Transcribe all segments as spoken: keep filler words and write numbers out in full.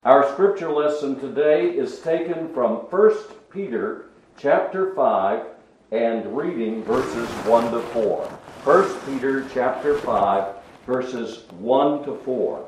Our scripture lesson today is taken from First Peter chapter five and reading verses one to four. First Peter chapter five verses one to four.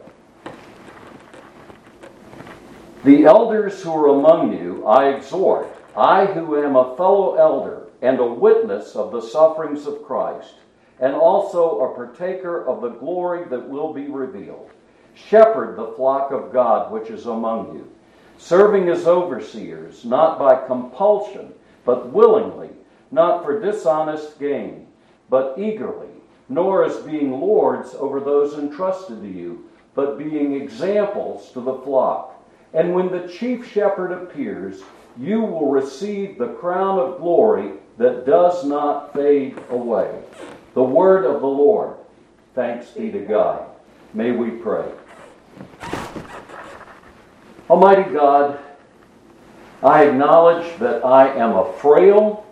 The elders who are among you I exhort, I who am a fellow elder and a witness of the sufferings of Christ, and also a partaker of the glory that will be revealed. Shepherd the flock of God which is among you, serving as overseers, not by compulsion, but willingly, not for dishonest gain, but eagerly, nor as being lords over those entrusted to you, but being examples to the flock. And when the chief shepherd appears, you will receive the crown of glory that does not fade away. The word of the Lord. Thanks be to God. May we pray. Almighty God, I acknowledge that I am a frail,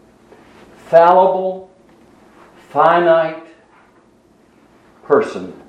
fallible, finite person.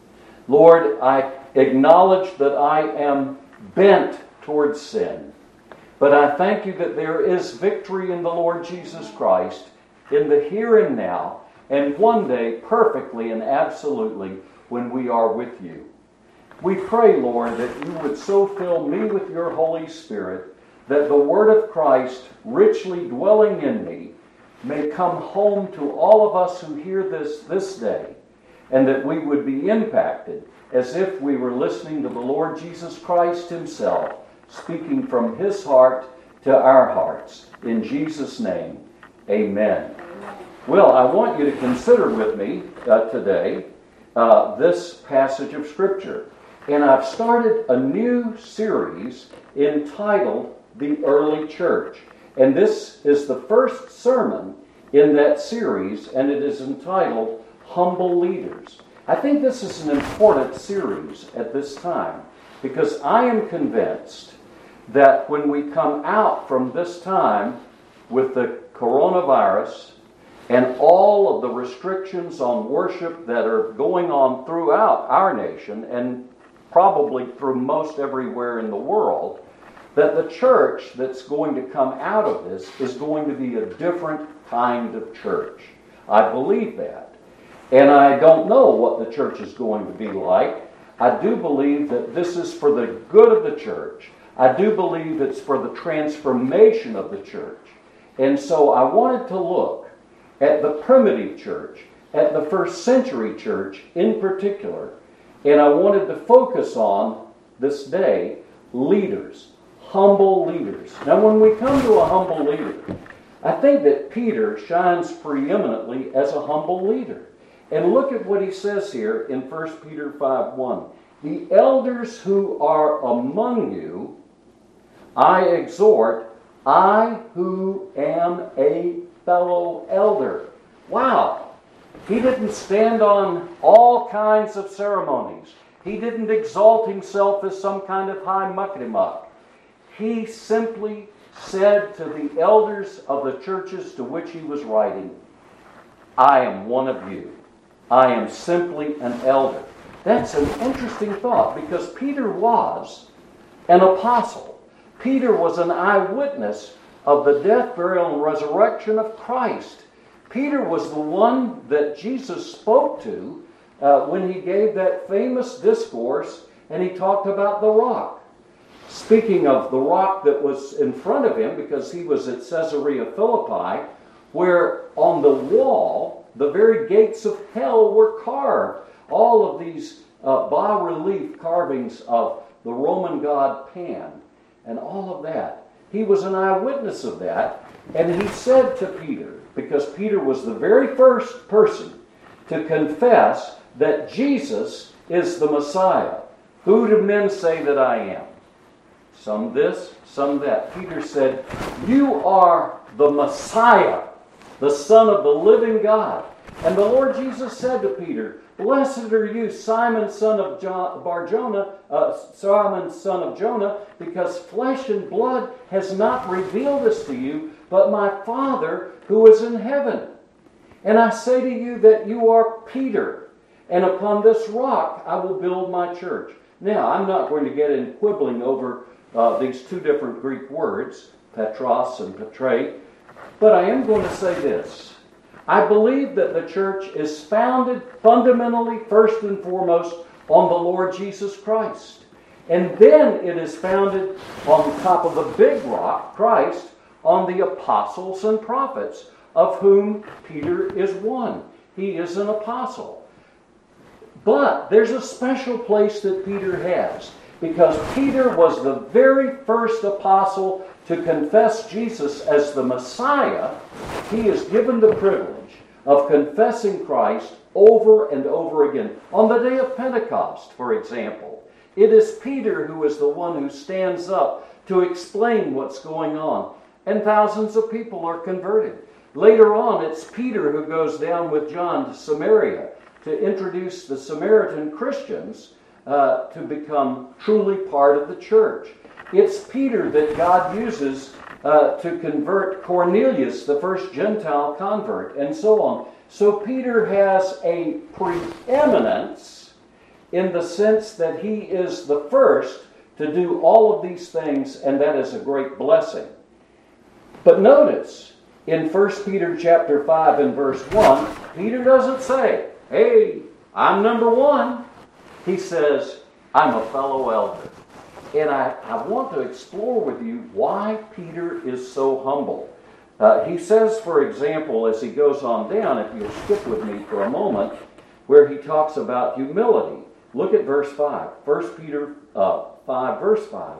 Lord, I acknowledge that I am bent towards sin. But I thank you that there is victory in the Lord Jesus Christ in the here and now, and one day perfectly and absolutely when we are with you. We pray, Lord, that you would so fill me with your Holy Spirit that the word of Christ, richly dwelling in me, may come home to all of us who hear this this day, and that we would be impacted as if we were listening to the Lord Jesus Christ himself, speaking from his heart to our hearts. In Jesus' name, amen. Well, I want you to consider with me uh, today uh, this passage of Scripture. And I've started a new series entitled The Early Church. And this is the first sermon in that series, and it is entitled Humble Leaders. I think this is an important series at this time because I am convinced that when we come out from this time with the coronavirus and all of the restrictions on worship that are going on throughout our nation and probably through most everywhere in the world, that the church that's going to come out of this is going to be a different kind of church. I believe that. And I don't know what the church is going to be like. I do believe that this is for the good of the church. I do believe it's for the transformation of the church. And so I wanted to look at the primitive church, at the first century church in particular, and I wanted to focus on, this day, leaders, humble leaders. Now, when we come to a humble leader, I think that Peter shines preeminently as a humble leader. And look at what he says here in First Peter five one. The elders who are among you, I exhort, I who am a fellow elder. Wow! He didn't stand on all kinds of ceremonies. He didn't exalt himself as some kind of high muckety-muck. He simply said to the elders of the churches to which he was writing, I am one of you. I am simply an elder. That's an interesting thought because Peter was an apostle. Peter was an eyewitness of the death, burial, and resurrection of Christ. Peter was the one that Jesus spoke to uh, when he gave that famous discourse and he talked about the rock. Speaking of the rock that was in front of him, because he was at Caesarea Philippi, where on the wall, the very gates of hell were carved. All of these uh, bas-relief carvings of the Roman god Pan and all of that. He was an eyewitness of that, and he said to Peter, because Peter was the very first person to confess that Jesus is the Messiah. Who do men say that I am? Some this, some that. Peter said, you are the Messiah, the Son of the living God. And the Lord Jesus said to Peter, blessed are you, Simon, son of John, Bar-Jonah, uh, Simon, son of Jonah, because flesh and blood has not revealed this to you, but my Father who is in heaven. And I say to you that you are Peter, and upon this rock I will build my church. Now, I'm not going to get in quibbling over uh, these two different Greek words, Petros and Petre, but I am going to say this. I believe that the church is founded fundamentally, first and foremost, on the Lord Jesus Christ. And then it is founded on top of the big rock, Christ, on the apostles and prophets, of whom Peter is one. He is an apostle. But there's a special place that Peter has, because Peter was the very first apostle to confess Jesus as the Messiah. He is given the privilege of confessing Christ over and over again. On the day of Pentecost, for example, it is Peter who is the one who stands up to explain what's going on, and thousands of people are converted. Later on, it's Peter who goes down with John to Samaria to introduce the Samaritan Christians uh, to become truly part of the church. It's Peter that God uses uh, to convert Cornelius, the first Gentile convert, and so on. So Peter has a preeminence in the sense that he is the first to do all of these things, and that is a great blessing. But notice, in First Peter chapter five and verse one, Peter doesn't say, hey, I'm number one. He says, I'm a fellow elder. And I, I want to explore with you why Peter is so humble. Uh, he says, for example, as he goes on down, if you'll skip with me for a moment, where he talks about humility. Look at verse five. First Peter uh, five, verse five.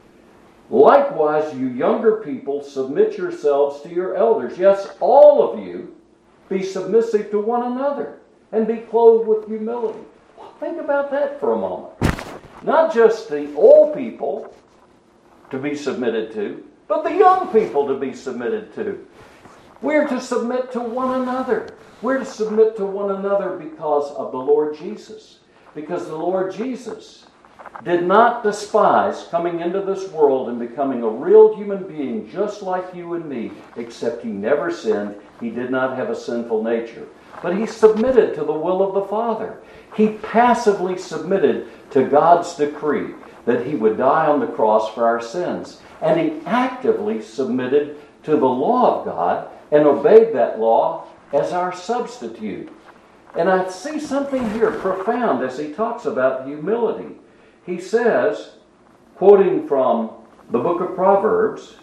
Likewise, you younger people, submit yourselves to your elders. Yes, all of you, be submissive to one another and be clothed with humility. Think about that for a moment. Not just the old people to be submitted to, but the young people to be submitted to. We're to submit to one another. We're to submit to one another because of the Lord Jesus. Because the Lord Jesus did not despise coming into this world and becoming a real human being just like you and me, except he never sinned. He did not have a sinful nature. But he submitted to the will of the Father. He passively submitted to God's decree that he would die on the cross for our sins. And he actively submitted to the law of God and obeyed that law as our substitute. And I see something here profound as he talks about humility. He says, quoting from the book of Proverbs,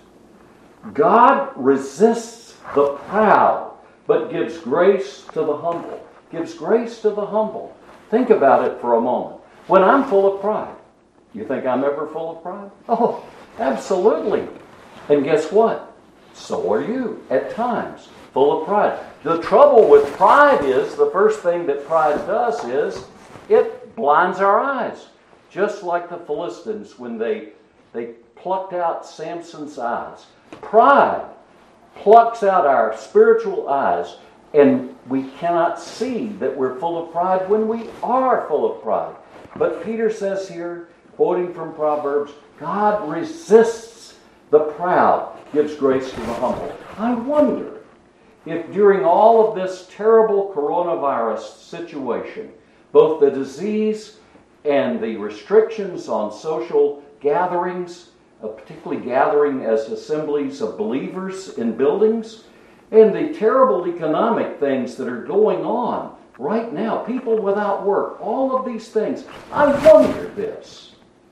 God resists the proud, but gives grace to the humble. Gives grace to the humble. Think about it for a moment. When I'm full of pride, you think I'm ever full of pride? Oh, absolutely. And guess what? So are you, at times, full of pride. The trouble with pride is, the first thing that pride does is, it blinds our eyes. Just like the Philistines when they, they plucked out Samson's eyes. Pride plucks out our spiritual eyes, and we cannot see that we're full of pride when we are full of pride. But Peter says here, quoting from Proverbs, God resists the proud, gives grace to the humble. I wonder if during all of this terrible coronavirus situation, both the disease and the restrictions on social gatherings, uh, particularly gathering as assemblies of believers in buildings, and the terrible economic things that are going on right now, people without work, all of these things. I wonder this.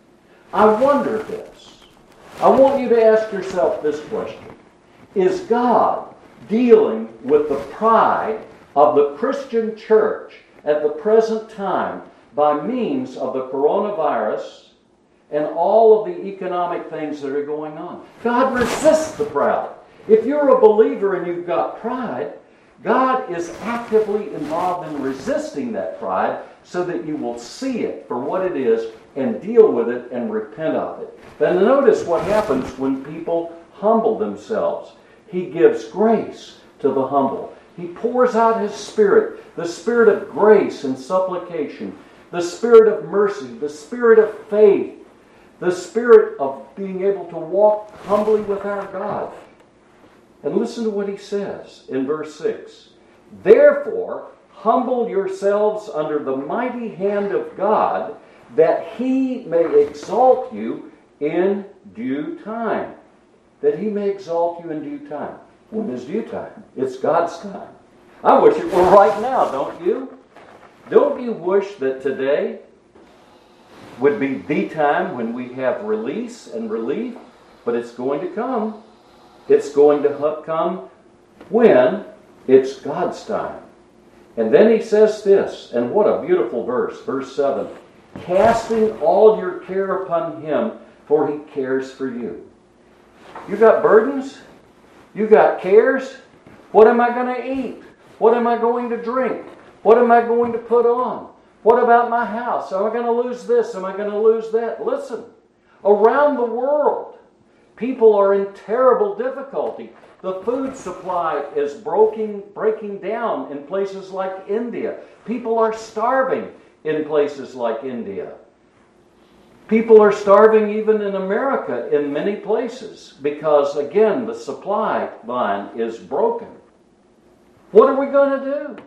I wonder this. I want you to ask yourself this question. Is God dealing with the pride of the Christian church at the present time by means of the coronavirus and all of the economic things that are going on? God resists the proud. If you're a believer and you've got pride, God is actively involved in resisting that pride so that you will see it for what it is and deal with it and repent of it. Then notice what happens when people humble themselves. He gives grace to the humble. He pours out His Spirit, the Spirit of grace and supplication, the Spirit of mercy, the Spirit of faith, the Spirit of being able to walk humbly with our God. And listen to what he says in verse six. Therefore, humble yourselves under the mighty hand of God, that He may exalt you in due time. That He may exalt you in due time. When is due time? It's God's time. I wish it were right now, don't you? Don't you wish that today would be the time when we have release and relief? But it's going to come. It's going to come when it's God's time. And then he says this, and what a beautiful verse, verse seven. Casting all your care upon Him, for He cares for you. You got burdens? You got cares? What am I going to eat? What am I going to drink? What am I going to put on? What about my house? Am I going to lose this? Am I going to lose that? Listen, around the world, people are in terrible difficulty. The food supply is breaking, breaking down in places like India. People are starving in places like India. People are starving even in America in many places because, again, the supply line is broken. What are we going to do?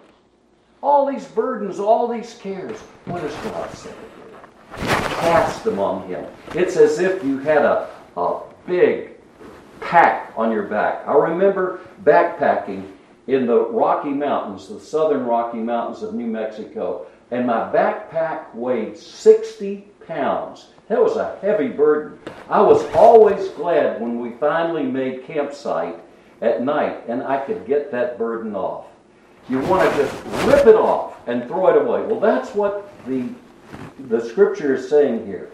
All these burdens, all these cares, what does God say to do? Cast them on Him. It's as if you had a, a big pack on your back. I remember backpacking in the Rocky Mountains, the southern Rocky Mountains of New Mexico, and my backpack weighed sixty pounds. That was a heavy burden. I was always glad when we finally made campsite at night and I could get that burden off. You want to just rip it off and throw it away. Well, that's what the, the Scripture is saying here.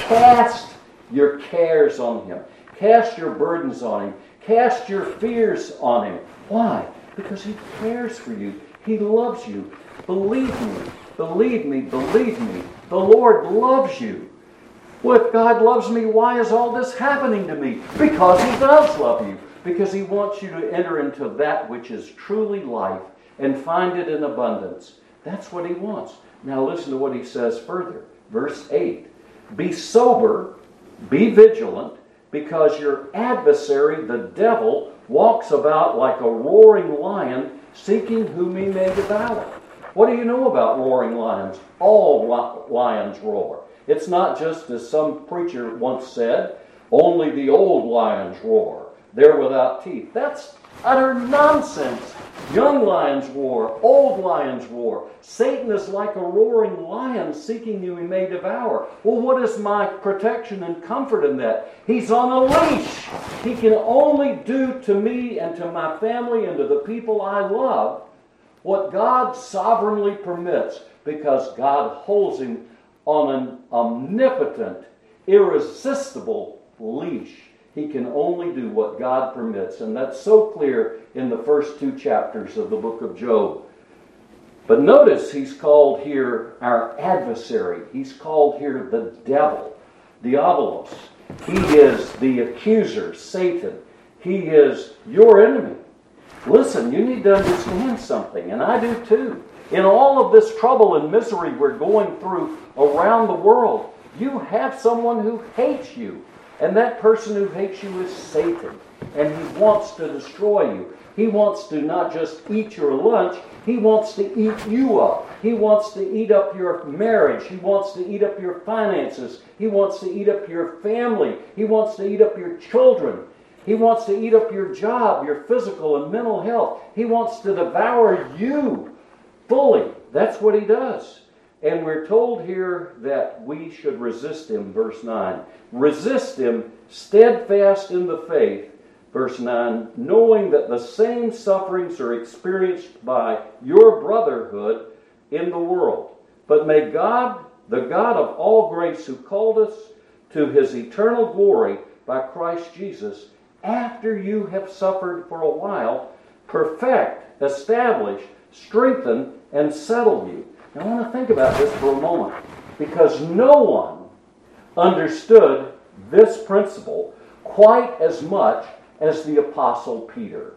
Cast your cares on Him. Cast your burdens on Him. Cast your fears on Him. Why? Because He cares for you. He loves you. Believe me. Believe me. Believe me. The Lord loves you. Well, if God loves me, why is all this happening to me? Because He does love you. Because He wants you to enter into that which is truly life and find it in abundance. That's what He wants. Now listen to what He says further. Verse eight. Be sober, be vigilant, because your adversary, the devil, walks about like a roaring lion, seeking whom he may devour. What do you know about roaring lions? All lions roar. It's not just, as some preacher once said, only the old lions roar. They're without teeth. That's utter nonsense. Young lions roar. Old lions roar. Satan is like a roaring lion seeking you he may devour. Well, what is my protection and comfort in that? He's on a leash. He can only do to me and to my family and to the people I love what God sovereignly permits, because God holds him on an omnipotent, irresistible leash. He can only do what God permits. And that's so clear in the first two chapters of the book of Job. But notice he's called here our adversary. He's called here the devil, Diabolos. He is the accuser, Satan. He is your enemy. Listen, you need to understand something, and I do too. In all of this trouble and misery we're going through around the world, you have someone who hates you. And that person who hates you is Satan. And he wants to destroy you. He wants to not just eat your lunch, he wants to eat you up. He wants to eat up your marriage. He wants to eat up your finances. He wants to eat up your family. He wants to eat up your children. He wants to eat up your job, your physical and mental health. He wants to devour you fully. That's what he does. And we're told here that we should resist him, verse nine. Resist him, steadfast in the faith, verse nine, knowing that the same sufferings are experienced by your brotherhood in the world. But may God, the God of all grace, who called us to his eternal glory by Christ Jesus, after you have suffered for a while, perfect, establish, strengthen, and settle you. Now, I want to think about this for a moment, because no one understood this principle quite as much as the Apostle Peter.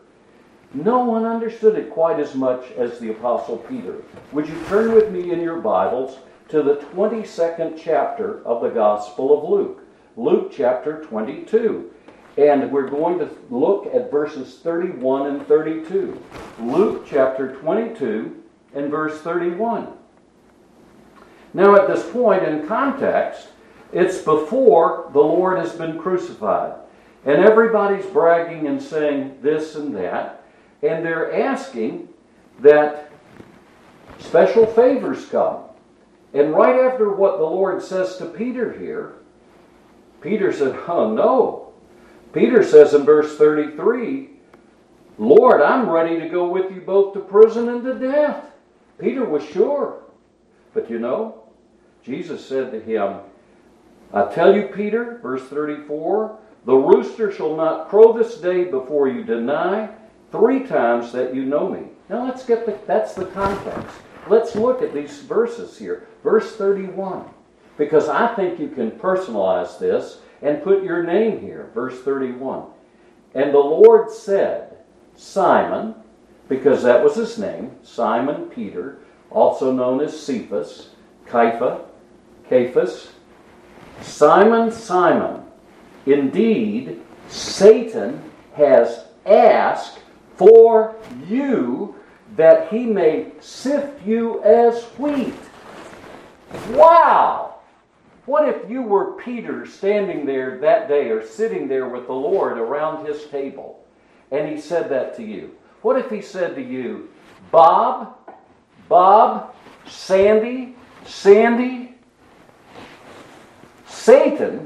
No one understood it quite as much as the Apostle Peter. Would you turn with me in your Bibles to the twenty-second chapter of the Gospel of Luke? Luke chapter twenty-two. And we're going to look at verses thirty-one and thirty-two. Luke chapter twenty-two and verse thirty-one. Now at this point in context, it's before the Lord has been crucified. And everybody's bragging and saying this and that. And they're asking that special favors come. And right after what the Lord says to Peter here, Peter said, oh no. Peter says in verse thirty-three, Lord, I'm ready to go with you both to prison and to death. Peter was sure. But you know, Jesus said to him, I tell you, Peter, verse thirty-four, the rooster shall not crow this day before you deny three times that you know me. Now let's get the, that's the context. Let's look at these verses here. Verse thirty-one. Because I think you can personalize this and put your name here. Verse thirty-one. And the Lord said, Simon, because that was his name, Simon Peter, also known as Cephas, Kepha, Cephas, Simon, Simon, indeed, Satan has asked for you that he may sift you as wheat. Wow! What if you were Peter standing there that day or sitting there with the Lord around his table and he said that to you? What if he said to you, Bob, Bob, Sandy, Sandy, Satan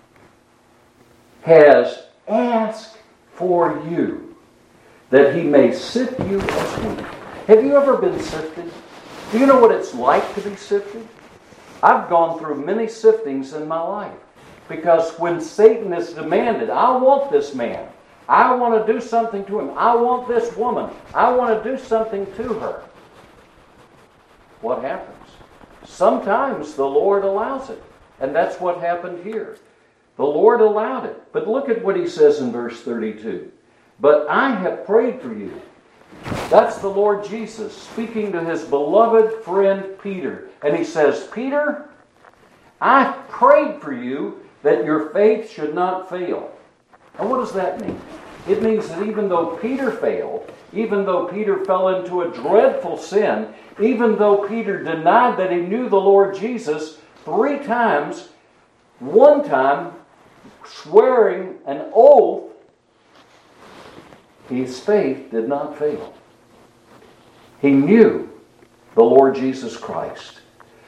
has asked for you that he may sift you as wheat. Have you ever been sifted? Do you know what it's like to be sifted? I've gone through many siftings in my life because when Satan has demanded, I want this man, I want to do something to him, I want this woman, I want to do something to her. What happens? Sometimes the Lord allows it. And that's what happened here. The Lord allowed it. But look at what he says in verse thirty-two. But I have prayed for you. That's the Lord Jesus speaking to his beloved friend Peter. And he says, Peter, I prayed for you that your faith should not fail. And what does that mean? It means that even though Peter failed, even though Peter fell into a dreadful sin, even though Peter denied that he knew the Lord Jesus three times, one time swearing an oath, his faith did not fail. He knew the Lord Jesus Christ,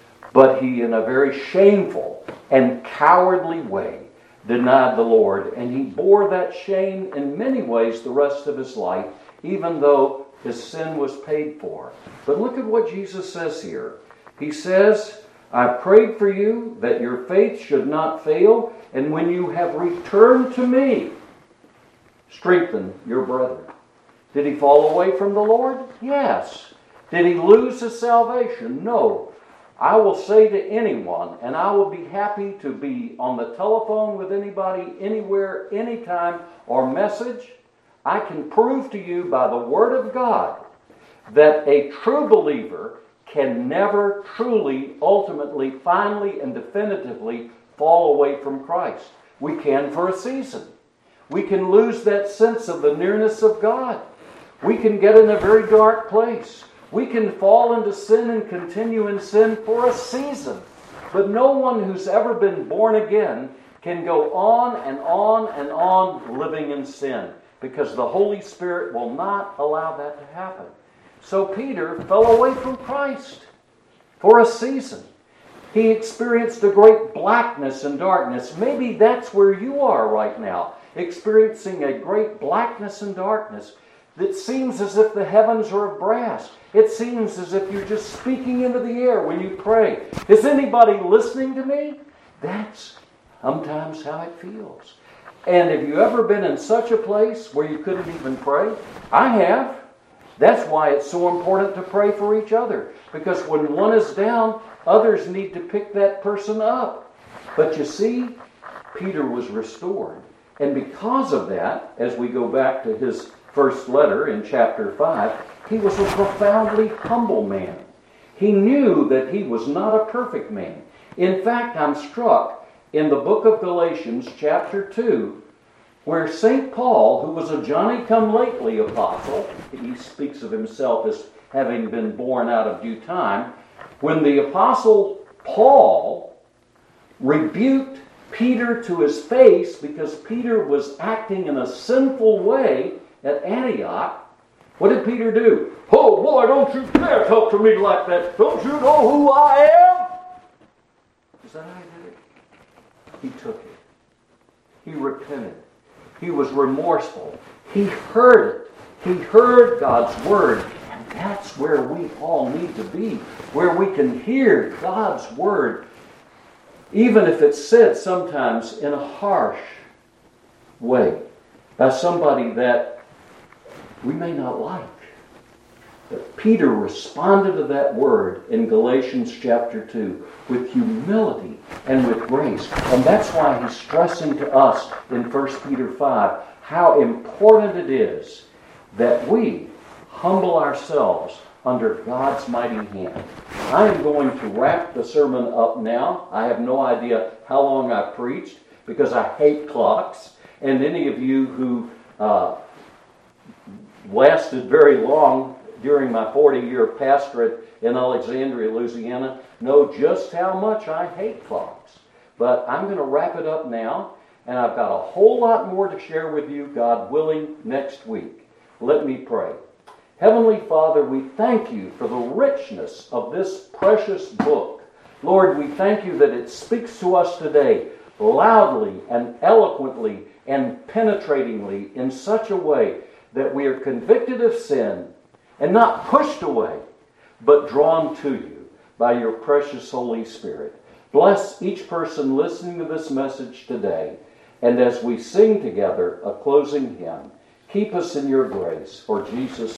but he, in a very shameful and cowardly way, denied the Lord, and he bore that shame in many ways the rest of his life, even though his sin was paid for. But look at what Jesus says here. He says, I prayed for you that your faith should not fail, and when you have returned to me, strengthen your brethren. Did he fall away from the Lord? Yes. Did he lose his salvation? No. I will say to anyone, and I will be happy to be on the telephone with anybody, anywhere, anytime, or message. I can prove to you by the Word of God that a true believer can never truly, ultimately, finally, and definitively fall away from Christ. We can for a season. We can lose that sense of the nearness of God. We can get in a very dark place. We can fall into sin and continue in sin for a season. But no one who's ever been born again can go on and on and on living in sin, because the Holy Spirit will not allow that to happen. So Peter fell away from Christ for a season. He experienced a great blackness and darkness. Maybe that's where you are right now, experiencing a great blackness and darkness. It seems as if the heavens are of brass. It seems as if you're just speaking into the air when you pray. Is anybody listening to me? That's sometimes how it feels. And have you ever been in such a place where you couldn't even pray? I have. That's why it's so important to pray for each other. Because when one is down, others need to pick that person up. But you see, Peter was restored. And because of that, as we go back to his first letter in chapter five, he was a profoundly humble man. He knew that he was not a perfect man. In fact, I'm struck in the book of Galatians, chapter two, where Saint Paul, who was a Johnny-come-lately apostle, he speaks of himself as having been born out of due time, when the apostle Paul rebuked Peter to his face because Peter was acting in a sinful way at Antioch. What did Peter do? Oh boy, don't you dare talk to me like that. Don't you know who I am? Is that how he did it? He took it. He repented. He was remorseful. He heard it. He heard God's word. And that's where we all need to be. Where we can hear God's word. Even if it's said sometimes in a harsh way. By somebody that we may not like. But Peter responded to that word in Galatians chapter two with humility and with grace. And that's why he's stressing to us in First Peter five how important it is that we humble ourselves under God's mighty hand. I am going to wrap the sermon up now. I have no idea how long I preached because I hate clocks. And any of you who uh, lasted very long during my forty-year pastorate in Alexandria, Louisiana, know just how much I hate clocks. But I'm going to wrap it up now, and I've got a whole lot more to share with you, God willing, next week. Let me pray. Heavenly Father, we thank you for the richness of this precious book. Lord, we thank you that it speaks to us today loudly and eloquently and penetratingly in such a way that we are convicted of sin and not pushed away, but drawn to you by your precious Holy Spirit. Bless each person listening to this message today. And as we sing together a closing hymn, keep us in your grace. For Jesus'